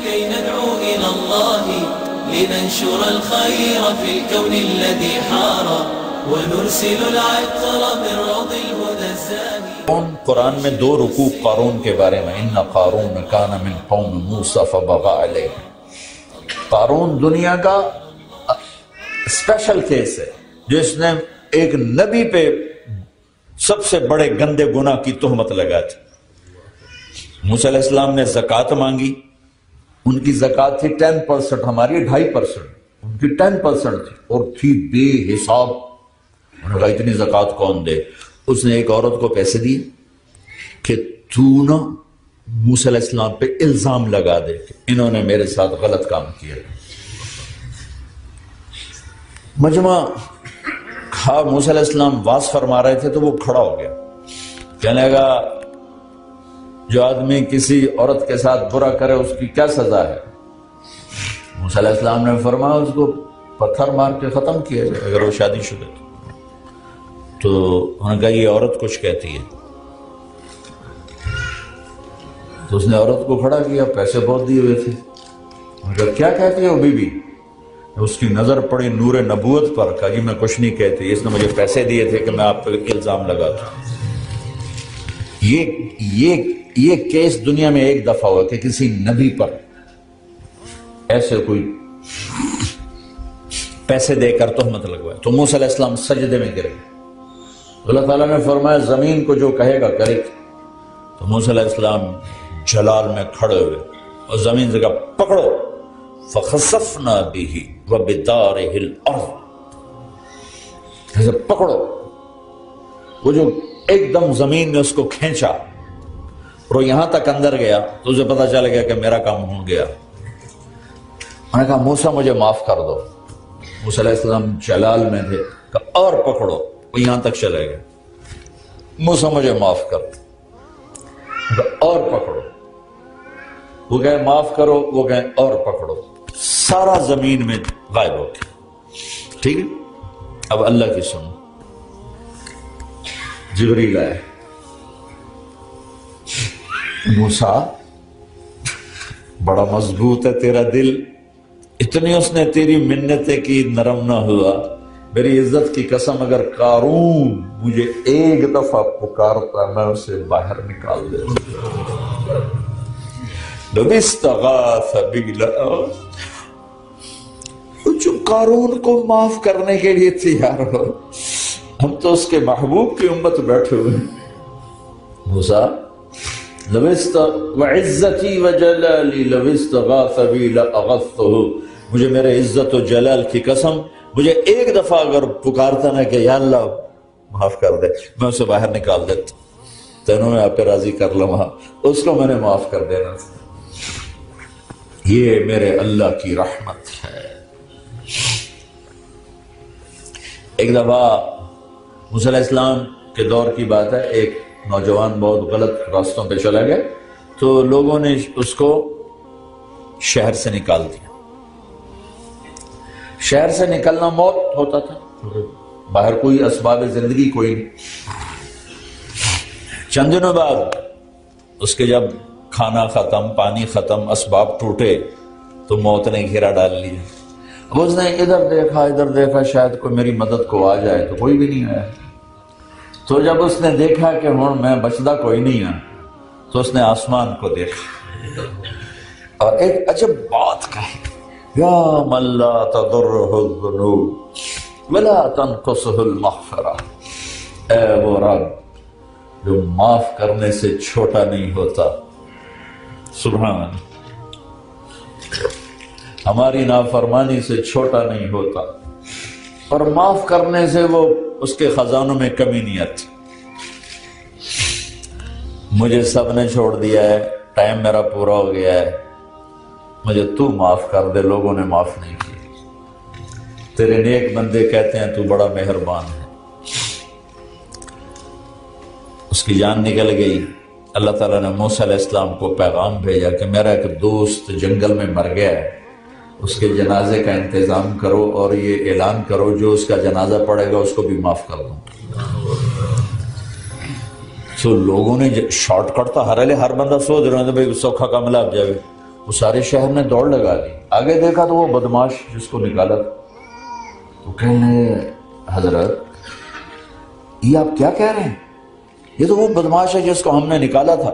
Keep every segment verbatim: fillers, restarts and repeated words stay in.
كي ندعو إلى الله لننشر الخير في الكون الذي حار ونرسل العطر من روض الهدى الزاهي. قرآن میں دو رکوع قارون کے بارے میں، ان قارون کان من قوم موسیٰ فبغى علیہ۔ قارون دنیا کا اسپیشل کیس ہے جس نے ایک نبی پہ سب سے بڑے گندے گناہ کی تہمت لگا تھی۔ موسیٰ علیہ السلام نے زکوٰۃ مانگی، ان کی زکوٰۃ تھی ٹین پرسنٹ، ہماری ڈھائی پرسنٹ، ان کی ٹین پرسنٹ تھی اور تھی بے حساب۔ انہوں نے کہا اتنی زکوٰۃ کون دے؟ اس نے ایک عورت کو پیسے دیے کہ تو نا موسیٰ علیہ السلام پہ الزام لگا دے کہ انہوں نے میرے ساتھ غلط کام کیا۔ مجمع کھا موسیٰ علیہ السلام واز فرما رہے تھے تو وہ کھڑا ہو گیا، کہنے لگا جو آدمی کسی عورت کے ساتھ برا کرے اس کی کیا سزا ہے؟ موسیٰ علیہ السلام نے فرمایا اس کو پتھر مار کے ختم کیا جائے اگر وہ شادی شدہ تھی۔ تو انہوں نے کہا یہ عورت کچھ کہتی ہے، تو اس نے عورت کو کھڑا کیا، پیسے بہت دیے ہوئے تھے۔ انہوں نے کہا کیا کہتی ہے وہ بی بی؟ اس کی نظر پڑی نور نبوت پر، کہا جی میں کچھ نہیں کہتی، اس نے مجھے پیسے دیے تھے کہ میں آپ پہ الزام لگاتا ہوں۔ یہ یہ یہ کیس دنیا میں ایک دفعہ ہوا کہ کسی نبی پر ایسے کوئی پیسے دے کر تہمت لگوائے تو موسیٰ علیہ السلام سجدے میں گر گئے۔ اللہ تعالیٰ نے فرمایا زمین کو جو کہے گا کرے گا۔ تو موسیٰ علیہ السلام جلال میں کھڑے ہوئے اور زمین سے کہا پکڑو، فخسفنا به وبداره الارض، جیسے پکڑو، وہ جو ایک دم زمین نے اس کو کھینچا اور وہ یہاں تک اندر گیا تو اسے پتا چل گیا کہ میرا کام ہو گیا۔ میں نے کہا موسیٰ مجھے معاف کر دو۔ موسیٰ علیہ السلام جلال میں تھے، کہا اور پکڑو، وہ یہاں تک چلے گئے۔ موسیٰ مجھے معاف کر دو، اور پکڑو، وہ کہے معاف کرو، وہ کہے اور پکڑو، سارا زمین میں غائب ہو گیا۔ ٹھیک ہے، اب اللہ کی سنو۔ جبریل آئے، موسیٰ بڑا مضبوط ہے تیرا دل، اتنی اس نے تیری منتیں کی نرم نہ ہوا، میری عزت کی قسم اگر قارون مجھے ایک دفعہ پکارتا میں اسے باہر نکال دیتا۔ لو استغاث بی، جو قارون کو معاف کرنے کے لیے تیار ہو، ہم تو اس کے محبوب کی امت بیٹھے ہوئے ہیں۔ موسیٰ لو وعزتی وجلالی لو استغاث بی لاغثتہ، مجھے میرے عزت و جلال کی قسم مجھے ایک دفعہ اگر پکارتا نا کہ یا اللہ معاف کر دے، میں اسے باہر نکال دیتا، تو انہوں نے آپ پہ راضی کر لمحہ اس کو میں نے معاف کر دینا تھا۔ یہ میرے اللہ کی رحمت ہے۔ ایک دفعہ موسیٰ علیہ السلام کے دور کی بات ہے، ایک نوجوان بہت غلط راستوں پہ چلا گیا تو لوگوں نے اس کو شہر سے نکال دیا۔ شہر سے نکلنا موت ہوتا تھا، باہر کوئی اسباب زندگی کوئی نہیں۔ چند دنوں بعد اس کے جب کھانا ختم، پانی ختم، اسباب ٹوٹے تو موت نے گھیرا ڈال لیا۔ اب اس نے ادھر دیکھا ادھر دیکھا شاید کوئی میری مدد کو آ جائے، تو کوئی بھی نہیں آیا۔ تو جب اس نے دیکھا کہ ہوں میں بچدا کوئی نہیں ہے تو اس نے آسمان کو دیکھا اور ایک عجب بات کہی، یا من لا تضرہ الذنوب ولا تنقصہ المغفرہ، اے وہ رب جو معاف کرنے سے چھوٹا نہیں ہوتا۔ سبحان اللہ، ہماری نافرمانی سے چھوٹا نہیں ہوتا اور معاف کرنے سے وہ اس کے خزانوں میں کمی نہیں آتی۔ مجھے سب نے چھوڑ دیا ہے، ٹائم میرا پورا ہو گیا ہے، مجھے تو معاف کر دے، لوگوں نے معاف نہیں کی۔ تیرے نیک بندے کہتے ہیں تو بڑا مہربان ہے۔ اس کی جان نکل گئی۔ اللہ تعالیٰ نے موسیٰ علیہ السلام کو پیغام بھیجا کہ میرا ایک دوست جنگل میں مر گیا ہے، اس کے جنازے کا انتظام کرو اور یہ اعلان کرو جو اس کا جنازہ پڑے گا اس کو بھی معاف کر دوں۔ تو لوگوں نے شارٹ کٹ تھا، ہر ہر بندہ سوچ رہا تھا بھائی سوکھا کام لگ جائے، وہ سارے شہر نے دوڑ لگا لی. آگے دیکھا تو وہ بدماش جس کو نکالا تھا. تو کہنے حضرت یہ آپ کیا کہہ رہے ہیں؟ یہ تو وہ بدماش ہے جس کو ہم نے نکالا تھا.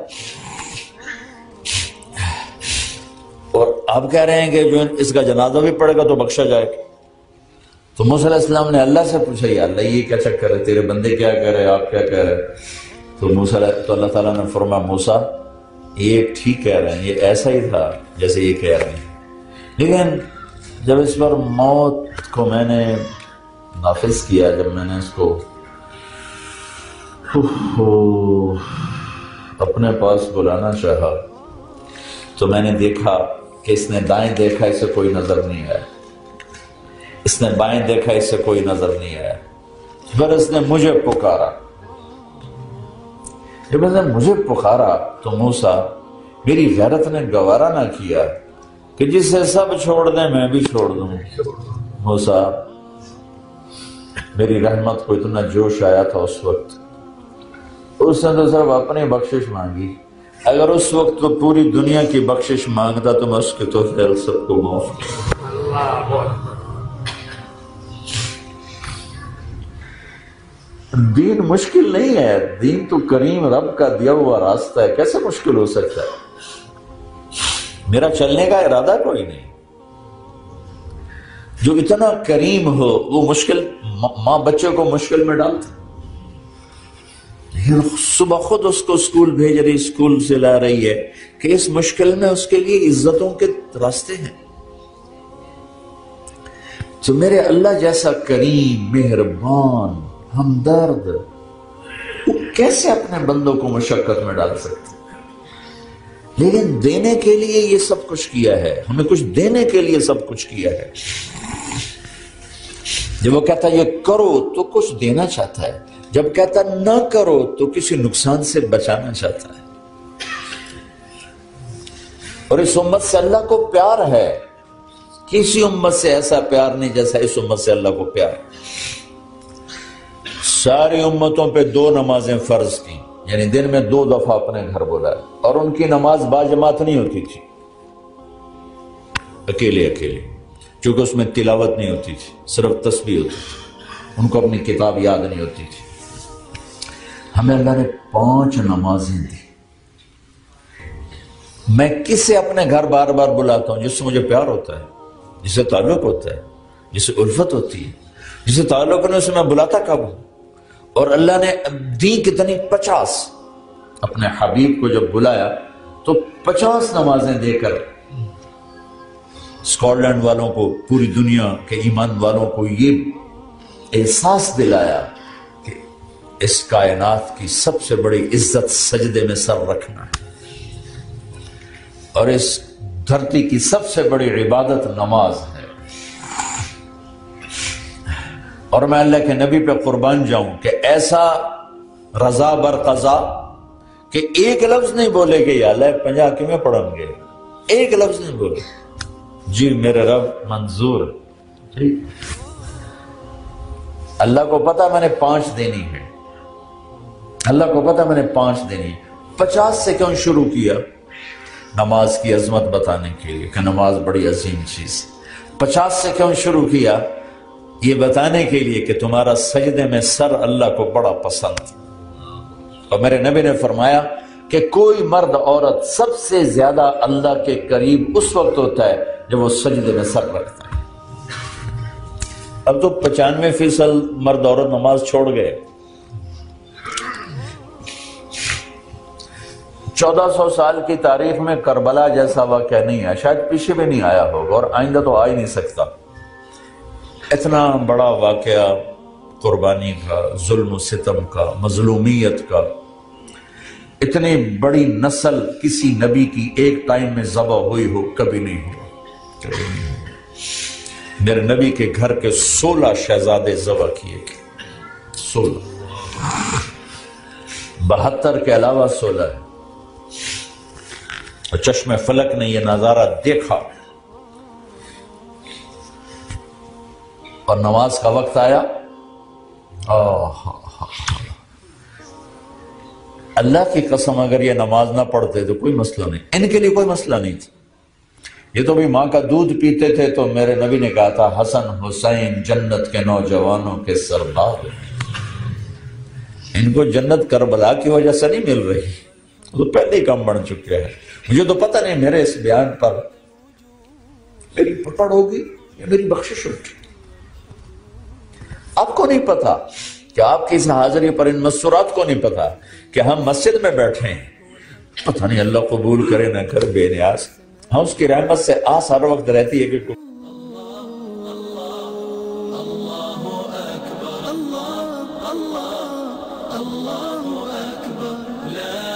اور آپ کہہ رہے ہیں کہ جو اس کا جنازہ بھی پڑے گا تو بخشا جائے گا. تو موسیٰ علیہ السلام نے اللہ سے پوچھا یا اللہ یہ کیا چکر ہے، تیرے بندے کیا کہہ رہے ہیں، آپ کیا کہہ رہے ہیں؟ تو موسیٰ تو اللہ تعالیٰ نے فرمایا موسیٰ یہ ٹھیک کہہ رہے ہیں، یہ ایسا ہی تھا جیسے یہ کہہ رہے ہیں، لیکن جب اس پر موت کو میں نے نافذ کیا، جب میں نے اس کو اپنے پاس بلانا چاہا تو میں نے دیکھا کہ اس نے دائیں دیکھا، اسے کوئی نظر نہیں آیا، اس نے بائیں دیکھا، اسے کوئی نظر نہیں آیا. پھر اس نے مجھے پکارا. جب اس نے مجھے پکارا تو موسیٰ میری غیرت نے گوارا نہ کیا کہ جسے سب چھوڑ دیں میں بھی چھوڑ دوں. موسیٰ میری رحمت کو اتنا جوش آیا تھا اس وقت، اس نے تو صرف اپنی بخشش مانگی. اگر اس وقت تو پوری دنیا کی بخشش مانگتا تو میں اس کے تو خیر سب کو معاف کیا. دین مشکل نہیں ہے، دین تو کریم رب کا دیا ہوا راستہ ہے، کیسے مشکل ہو سکتا ہے؟ میرا چلنے کا ارادہ کوئی نہیں. جو اتنا کریم ہو وہ مشکل ماں بچے کو مشکل میں ڈالتا، صبح خود اس کو اسکول بھیج رہی، اسکول سے لا رہی ہے کہ اس مشکل میں اس کے لیے عزتوں کے راستے ہیں. تو میرے اللہ جیسا کریم، مہربان، ہمدرد، وہ کیسے اپنے بندوں کو مشقت میں ڈال سکتے ہیں؟ لیکن دینے کے لیے یہ سب کچھ کیا ہے، ہمیں کچھ دینے کے لیے سب کچھ کیا ہے. جب وہ کہتا ہے یہ کرو تو کچھ دینا چاہتا ہے، جب کہتا نہ کرو تو کسی نقصان سے بچانا چاہتا ہے. اور اس امت سے اللہ کو پیار ہے، کسی امت سے ایسا پیار نہیں جیسا اس امت سے اللہ کو پیار ہے. ساری امتوں پہ دو نمازیں فرض کی، یعنی دن میں دو دفعہ اپنے گھر بلایا، اور ان کی نماز باجماعت نہیں ہوتی تھی، اکیلے اکیلے، چونکہ اس میں تلاوت نہیں ہوتی تھی، صرف تسبیح ہوتی تھی، ان کو اپنی کتاب یاد نہیں ہوتی تھی. ہمیں اللہ نے پانچ نمازیں دی. میں کس سے اپنے گھر بار بار بلاتا ہوں؟ جس سے مجھے پیار ہوتا ہے، جس سے تعلق ہوتا ہے، جس سے الفت ہوتی ہے. جس سے تعلق نہیں اسے میں بلاتا کب ہوں؟ اور اللہ نے دی کتنی؟ پچاس. اپنے حبیب کو جب بلایا تو پچاس نمازیں دے کر اسکاٹ لینڈ والوں کو، پوری دنیا کے ایمان والوں کو یہ احساس دلایا کہ اس کائنات کی سب سے بڑی عزت سجدے میں سر رکھنا ہے، اور اس دھرتی کی سب سے بڑی عبادت نماز ہے. اور میں اللہ کے نبی پہ قربان جاؤں کہ ایسا رضا بر قضا کہ ایک لفظ نہیں بولے کہ یا اللہ پنجا کیوں پڑھیں گے، ایک لفظ نہیں بولے، جی میرے رب منظور. اللہ کو پتا میں نے پانچ دینی ہے، اللہ کو پتا میں نے پانچ دینی ہے. پچاس سے کیوں شروع کیا؟ نماز کی عظمت بتانے کے لیے کہ نماز بڑی عظیم چیز. پچاس سے کیوں شروع کیا؟ یہ بتانے کے لیے کہ تمہارا سجدے میں سر اللہ کو بڑا پسند. اور میرے نبی نے فرمایا کہ کوئی مرد عورت سب سے زیادہ اللہ کے قریب اس وقت ہوتا ہے جب وہ سجدے میں سر رکھتا ہے. اب تو پچانوے فیصد مرد عورت نماز چھوڑ گئے. چودہ سو سال کی تاریخ میں کربلا جیسا واقعہ نہیں ہے، شاید پیچھے بھی نہیں آیا ہوگا، اور آئندہ تو آ ہی نہیں سکتا. اتنا بڑا واقعہ قربانی کا، ظلم و ستم کا، مظلومیت کا. اتنی بڑی نسل کسی نبی کی ایک ٹائم میں ذبح ہوئی ہو کبھی نہیں ہوا. میرے نبی کے گھر کے سولہ شہزادے ذبح کیے گئے، سولہ، بہتر کے علاوہ سولہ ہے. اور چشم فلک نے یہ نظارہ دیکھا، اور نماز کا وقت آیا. اللہ کی قسم اگر یہ نماز نہ پڑھتے تو کوئی مسئلہ نہیں، ان کے لیے کوئی مسئلہ نہیں تھا. یہ تو بھی ماں کا دودھ پیتے تھے، تو میرے نبی نے کہا تھا حسن حسین جنت کے نوجوانوں کے سردار، ان کو جنت کربلا کی وجہ سے نہیں مل رہی، وہ تو پہلے ہی کم بڑھ چکے ہیں۔ مجھے تو پتہ نہیں میرے اس بیان پر میری پکڑ ہوگی یا میری بخشش ہوگی۔ آپ کو نہیں پتا کہ آپ کی اس حاضری پر ان مسورات کو نہیں پتا کہ ہم مسجد میں بیٹھے ہیں، پتہ نہیں اللہ قبول کرے نہ کر، بے نیاز ہاں اس کی رحمت سے آس ہر وقت رہتی ہے کہ اللہ اللہ اللہ اللہ اکبر لا